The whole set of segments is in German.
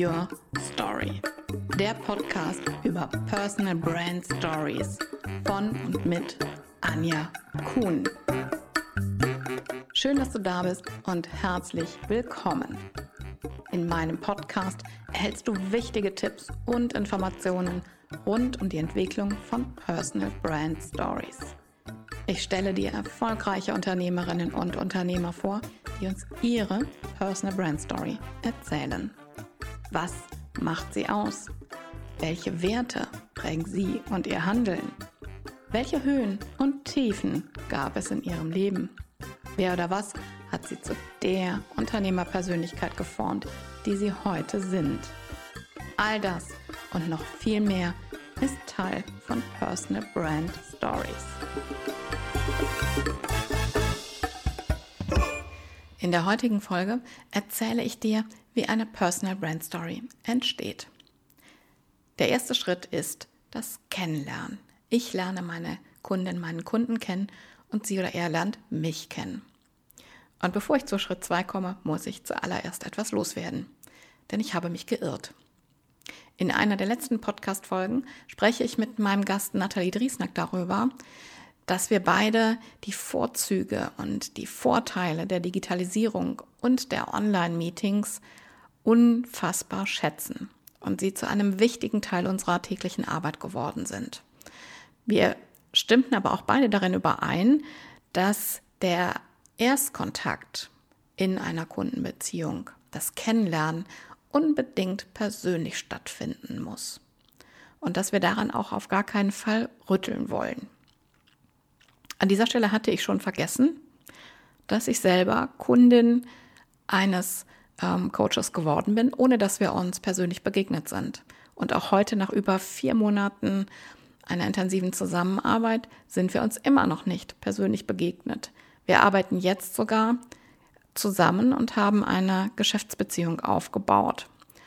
Your Story. Der Podcast über Personal Brand Stories von und mit Anja Kuhn. Schön, dass du da bist und herzlich willkommen. In meinem Podcast erhältst du wichtige Tipps und Informationen rund um die Entwicklung von Personal Brand Stories. Ich stelle dir erfolgreiche Unternehmerinnen und Unternehmer vor, die uns ihre Personal Brand Story erzählen. Was macht sie aus? Welche Werte prägen sie und ihr Handeln? Welche Höhen und Tiefen gab es in ihrem Leben? Wer oder was hat sie zu der Unternehmerpersönlichkeit geformt, die sie heute sind? All das und noch viel mehr ist Teil von Personal Brand Stories. In der heutigen Folge erzähle ich dir, wie eine Personal Brand Story entsteht. Der erste Schritt ist das Kennenlernen. Ich lerne meine Kundin, meinen Kunden kennen und sie oder er lernt mich kennen. Und bevor ich zu Schritt 2 komme, muss ich zuallererst etwas loswerden, denn ich habe mich geirrt. In einer der letzten Podcast-Folgen spreche ich mit meinem Gast Nathalie Driesnack darüber, dass wir beide die Vorzüge und die Vorteile der Digitalisierung und der Online-Meetings unfassbar schätzen und sie zu einem wichtigen Teil unserer täglichen Arbeit geworden sind. Wir stimmten aber auch beide darin überein, dass der Erstkontakt in einer Kundenbeziehung, das Kennenlernen, unbedingt persönlich stattfinden muss und dass wir daran auch auf gar keinen Fall rütteln wollen. An dieser Stelle hatte ich schon vergessen, dass ich selber Kundin eines Coaches geworden bin, ohne dass wir uns persönlich begegnet sind. Und auch heute, nach über 4 Monaten einer intensiven Zusammenarbeit, sind wir uns immer noch nicht persönlich begegnet. Wir arbeiten jetzt sogar zusammen und haben eine Geschäftsbeziehung aufgebaut.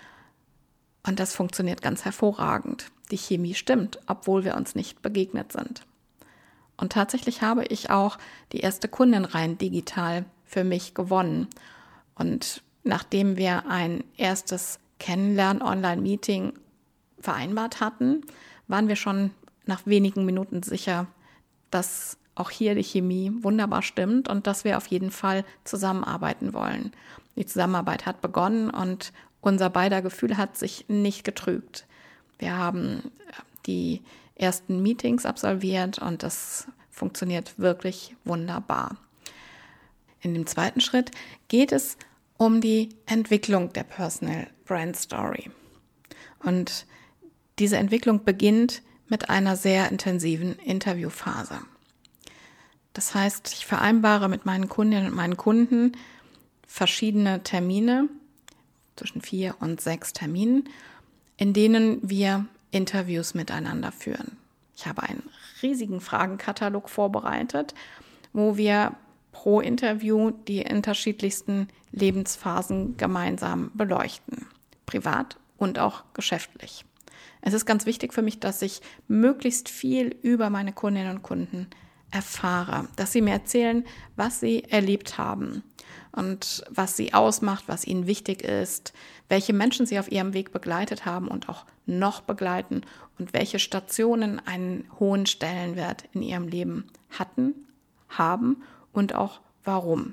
Und das funktioniert ganz hervorragend. Die Chemie stimmt, obwohl wir uns nicht begegnet sind. Und tatsächlich habe ich auch die erste Kundin rein digital für mich gewonnen. Und nachdem wir ein erstes Kennenlernen-Online-Meeting vereinbart hatten, waren wir schon nach wenigen Minuten sicher, dass auch hier die Chemie wunderbar stimmt und dass wir auf jeden Fall zusammenarbeiten wollen. Die Zusammenarbeit hat begonnen und unser beider Gefühl hat sich nicht getrübt. Wir haben die ersten Meetings absolviert und das funktioniert wirklich wunderbar. In dem zweiten Schritt geht es um die Entwicklung der Personal Brand Story. Und diese Entwicklung beginnt mit einer sehr intensiven Interviewphase. Das heißt, ich vereinbare mit meinen Kundinnen und meinen Kunden verschiedene Termine, zwischen 4 und 6 Terminen, in denen wir Interviews miteinander führen. Ich habe einen riesigen Fragenkatalog vorbereitet, wo wir pro Interview die unterschiedlichsten Lebensphasen gemeinsam beleuchten, privat und auch geschäftlich. Es ist ganz wichtig für mich, dass ich möglichst viel über meine Kundinnen und Kunden erfahre, dass sie mir erzählen, was sie erlebt haben und was sie ausmacht, was ihnen wichtig ist, welche Menschen sie auf ihrem Weg begleitet haben und auch noch begleiten und welche Stationen einen hohen Stellenwert in ihrem Leben hatten, haben und auch warum.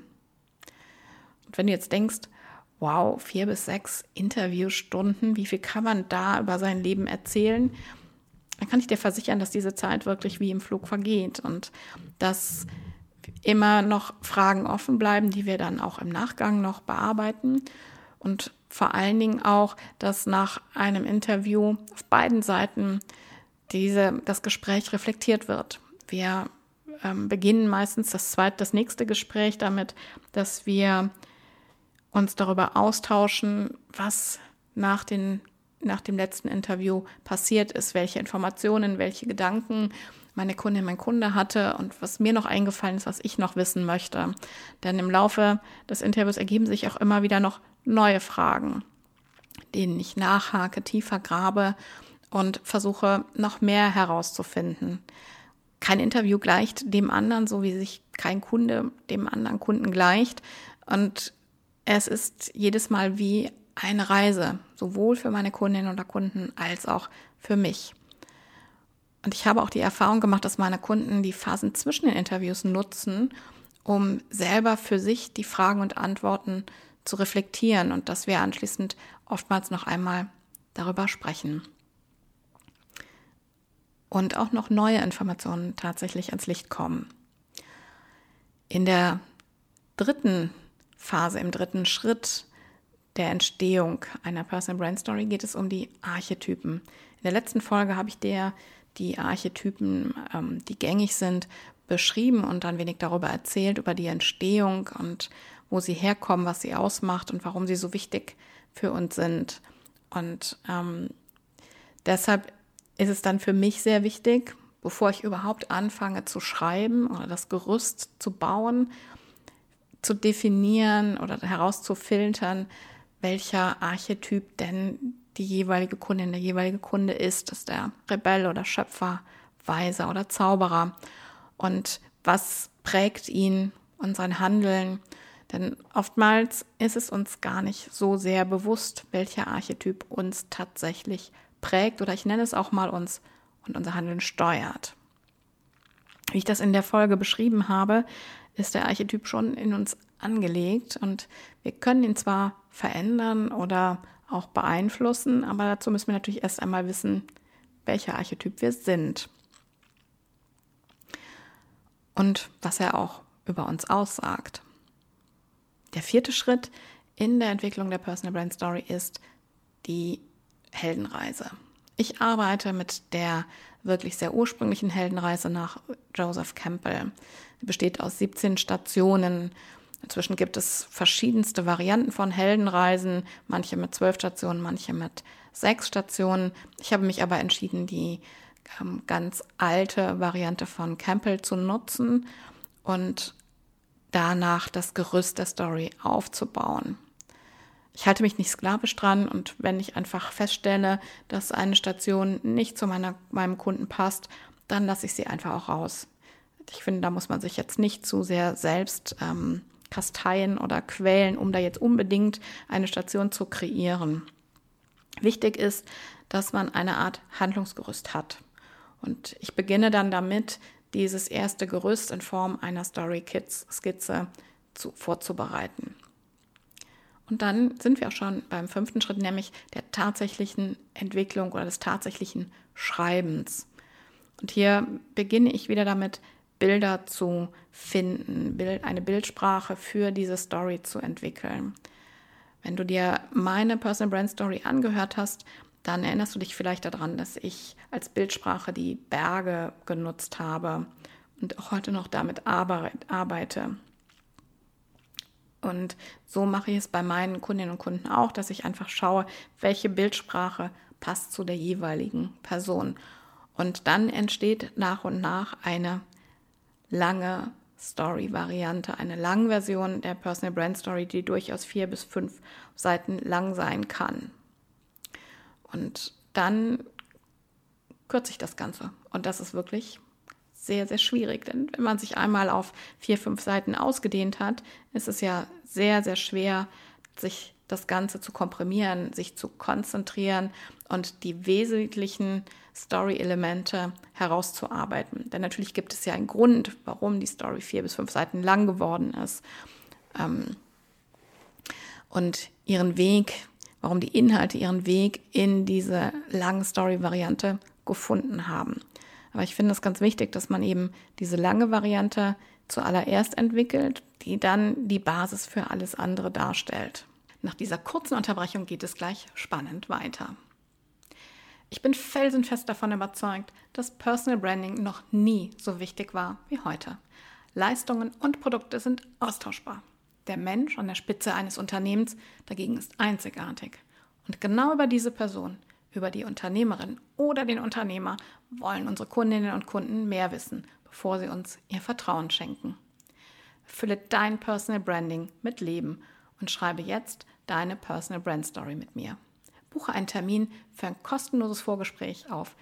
Und wenn du jetzt denkst, wow, 4 bis 6 Interviewstunden, wie viel kann man da über sein Leben erzählen? Dann kann ich dir versichern, dass diese Zeit wirklich wie im Flug vergeht und dass immer noch Fragen offen bleiben, die wir dann auch im Nachgang noch bearbeiten und vor allen Dingen auch, dass nach einem Interview auf beiden Seiten das Gespräch reflektiert wird. Wir beginnen meistens das nächste Gespräch damit, dass wir uns darüber austauschen, was nach dem letzten Interview passiert ist, welche Informationen, welche Gedanken meine Kundin, mein Kunde hatte und was mir noch eingefallen ist, was ich noch wissen möchte. Denn im Laufe des Interviews ergeben sich auch immer wieder noch neue Fragen, denen ich nachhake, tiefer grabe und versuche, noch mehr herauszufinden. Kein Interview gleicht dem anderen, so wie sich kein Kunde dem anderen Kunden gleicht. Und es ist jedes Mal wie eine Reise, sowohl für meine Kundinnen oder Kunden als auch für mich. Und ich habe auch die Erfahrung gemacht, dass meine Kunden die Phasen zwischen den Interviews nutzen, um selber für sich die Fragen und Antworten zu reflektieren und dass wir anschließend oftmals noch einmal darüber sprechen. Und auch noch neue Informationen tatsächlich ans Licht kommen. In der dritten Phase, im dritten Schritt der Entstehung einer Personal Brand Story geht es um die Archetypen. In der letzten Folge habe ich dir die Archetypen, die gängig sind, beschrieben und ein wenig darüber erzählt, über die Entstehung und wo sie herkommen, was sie ausmacht und warum sie so wichtig für uns sind. Und deshalb ist es dann für mich sehr wichtig, bevor ich überhaupt anfange zu schreiben oder das Gerüst zu bauen, zu definieren oder herauszufiltern, welcher Archetyp denn die jeweilige Kundin, der jeweilige Kunde ist. Ist der Rebell oder Schöpfer, Weiser oder Zauberer? Und was prägt ihn und sein Handeln? Denn oftmals ist es uns gar nicht so sehr bewusst, welcher Archetyp uns tatsächlich prägt oder ich nenne es auch mal uns und unser Handeln steuert. Wie ich das in der Folge beschrieben habe, ist der Archetyp schon in uns angelegt und wir können ihn zwar verändern oder auch beeinflussen, aber dazu müssen wir natürlich erst einmal wissen, welcher Archetyp wir sind und was er auch über uns aussagt. Der vierte Schritt in der Entwicklung der Personal Brand Story ist die Heldenreise. Ich arbeite mit der wirklich sehr ursprünglichen Heldenreise nach Joseph Campbell. Sie besteht aus 17 Stationen. Inzwischen gibt es verschiedenste Varianten von Heldenreisen, manche mit 12 Stationen, manche mit 6 Stationen. Ich habe mich aber entschieden, die ganz alte Variante von Campbell zu nutzen und danach das Gerüst der Story aufzubauen. Ich halte mich nicht sklavisch dran und wenn ich einfach feststelle, dass eine Station nicht zu meinem Kunden passt, dann lasse ich sie einfach auch raus. Ich finde, da muss man sich jetzt nicht zu sehr selbst kasteien oder quälen, um da jetzt unbedingt eine Station zu kreieren. Wichtig ist, dass man eine Art Handlungsgerüst hat. Und ich beginne dann damit, dieses erste Gerüst in Form einer Story-Skizze vorzubereiten. Und dann sind wir auch schon beim 5. Schritt, nämlich der tatsächlichen Entwicklung oder des tatsächlichen Schreibens. Und hier beginne ich wieder damit, Bilder zu finden, eine Bildsprache für diese Story zu entwickeln. Wenn du dir meine Personal Brand Story angehört hast, dann erinnerst du dich vielleicht daran, dass ich als Bildsprache die Berge genutzt habe und auch heute noch damit arbeite. Und so mache ich es bei meinen Kundinnen und Kunden auch, dass ich einfach schaue, welche Bildsprache passt zu der jeweiligen Person. Und dann entsteht nach und nach eine lange Story-Variante, eine Langversion der Personal Brand Story, die durchaus 4 bis 5 Seiten lang sein kann. Und dann kürze ich das Ganze. Und das ist wirklich sehr, sehr schwierig. Denn wenn man sich einmal auf 4, 5 Seiten ausgedehnt hat, ist es ja sehr, sehr schwer, sich das Ganze zu komprimieren, sich zu konzentrieren und die wesentlichen Story-Elemente herauszuarbeiten. Denn natürlich gibt es ja einen Grund, warum die Story 4 bis 5 Seiten lang geworden ist. Und warum die Inhalte ihren Weg in diese lange Story-Variante gefunden haben. Aber ich finde es ganz wichtig, dass man eben diese lange Variante zuallererst entwickelt, die dann die Basis für alles andere darstellt. Nach dieser kurzen Unterbrechung geht es gleich spannend weiter. Ich bin felsenfest davon überzeugt, dass Personal Branding noch nie so wichtig war wie heute. Leistungen und Produkte sind austauschbar. Der Mensch an der Spitze eines Unternehmens dagegen ist einzigartig. Und genau über diese Person, über die Unternehmerin oder den Unternehmer wollen unsere Kundinnen und Kunden mehr wissen, bevor sie uns ihr Vertrauen schenken. Fülle dein Personal Branding mit Leben und schreibe jetzt deine Personal Brand Story mit mir. Buche einen Termin für ein kostenloses Vorgespräch auf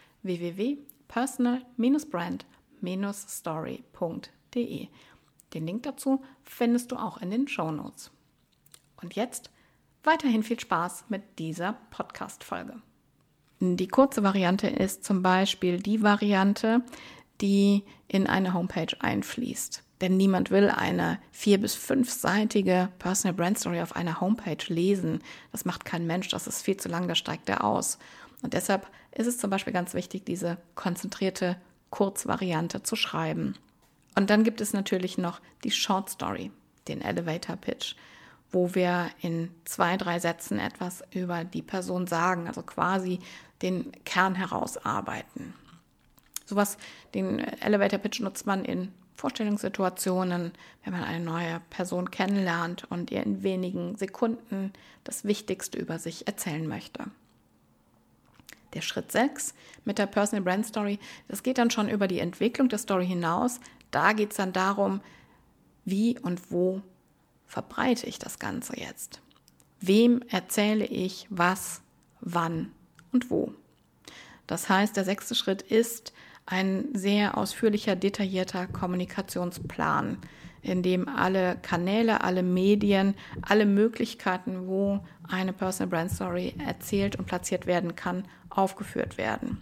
www.personal-brand-story.de. Den Link dazu findest du auch in den Shownotes. Und jetzt weiterhin viel Spaß mit dieser Podcast-Folge. Die kurze Variante ist zum Beispiel die Variante, die in eine Homepage einfließt. Denn niemand will eine 4- bis 5-seitige Personal Brand Story auf einer Homepage lesen. Das macht kein Mensch, das ist viel zu lang, da steigt er aus. Und deshalb ist es zum Beispiel ganz wichtig, diese konzentrierte Kurzvariante zu schreiben. Und dann gibt es natürlich noch die Short Story, den Elevator Pitch, wo wir in 2, 3 Sätzen etwas über die Person sagen, also quasi den Kern herausarbeiten. Den Elevator Pitch nutzt man in Vorstellungssituationen, wenn man eine neue Person kennenlernt und ihr in wenigen Sekunden das Wichtigste über sich erzählen möchte. Der Schritt 6 mit der Personal Brand Story, das geht dann schon über die Entwicklung der Story hinaus. Da geht es dann darum, wie und wo verbreite ich das Ganze jetzt? Wem erzähle ich was, wann und wo? Das heißt, der 6. Schritt ist ein sehr ausführlicher, detaillierter Kommunikationsplan, in dem alle Kanäle, alle Medien, alle Möglichkeiten, wo eine Personal Brand Story erzählt und platziert werden kann, aufgeführt werden.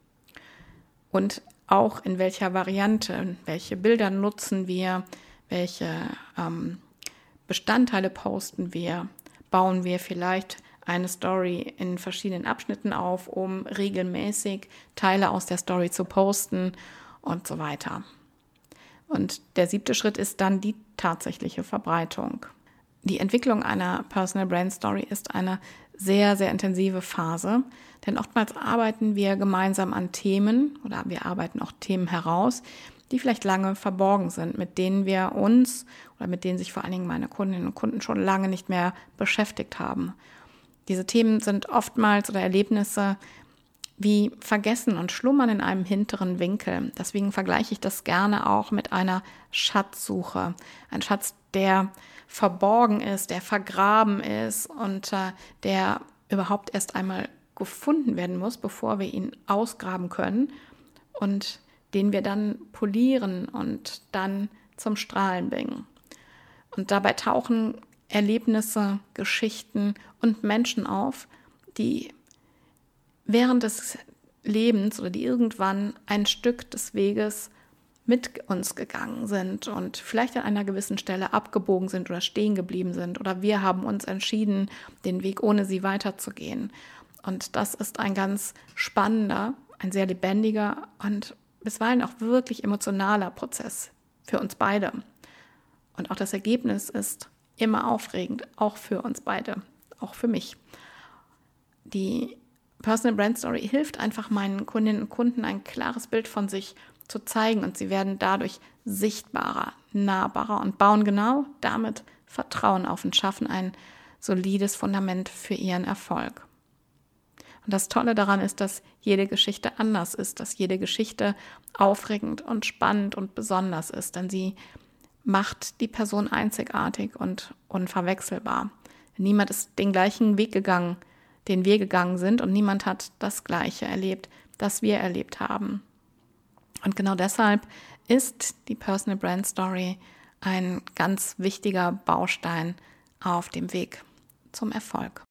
Und auch in welcher Variante, welche Bilder nutzen wir, welche Bestandteile posten wir, bauen wir vielleicht eine Story in verschiedenen Abschnitten auf, um regelmäßig Teile aus der Story zu posten und so weiter. Und der 7. Schritt ist dann die tatsächliche Verbreitung. Die Entwicklung einer Personal Brand Story ist eine sehr, sehr intensive Phase, denn oftmals arbeiten wir gemeinsam an Themen oder wir arbeiten auch Themen heraus, die vielleicht lange verborgen sind, mit denen wir uns oder mit denen sich vor allen Dingen meine Kundinnen und Kunden schon lange nicht mehr beschäftigt haben. Diese Themen sind oftmals oder Erlebnisse wie vergessen und schlummern in einem hinteren Winkel. Deswegen vergleiche ich das gerne auch mit einer Schatzsuche. Ein Schatz, der verborgen ist, der vergraben ist und der überhaupt erst einmal gefunden werden muss, bevor wir ihn ausgraben können und den wir dann polieren und dann zum Strahlen bringen. Und dabei tauchen Erlebnisse, Geschichten und Menschen auf, die während des Lebens oder die irgendwann ein Stück des Weges mit uns gegangen sind und vielleicht an einer gewissen Stelle abgebogen sind oder stehen geblieben sind oder wir haben uns entschieden, den Weg ohne sie weiterzugehen. Und das ist ein ganz spannender, ein sehr lebendiger und bisweilen auch wirklich emotionaler Prozess für uns beide. Und auch das Ergebnis ist immer aufregend, auch für uns beide, auch für mich. Die Personal Brand Story hilft einfach meinen Kundinnen und Kunden, ein klares Bild von sich zu zeigen und sie werden dadurch sichtbarer, nahbarer und bauen genau damit Vertrauen auf und schaffen ein solides Fundament für ihren Erfolg. Und das Tolle daran ist, dass jede Geschichte anders ist, dass jede Geschichte aufregend und spannend und besonders ist, denn sie macht die Person einzigartig und unverwechselbar. Niemand ist den gleichen Weg gegangen, den wir gegangen sind und niemand hat das Gleiche erlebt, das wir erlebt haben. Und genau deshalb ist die Personal Brand Story ein ganz wichtiger Baustein auf dem Weg zum Erfolg.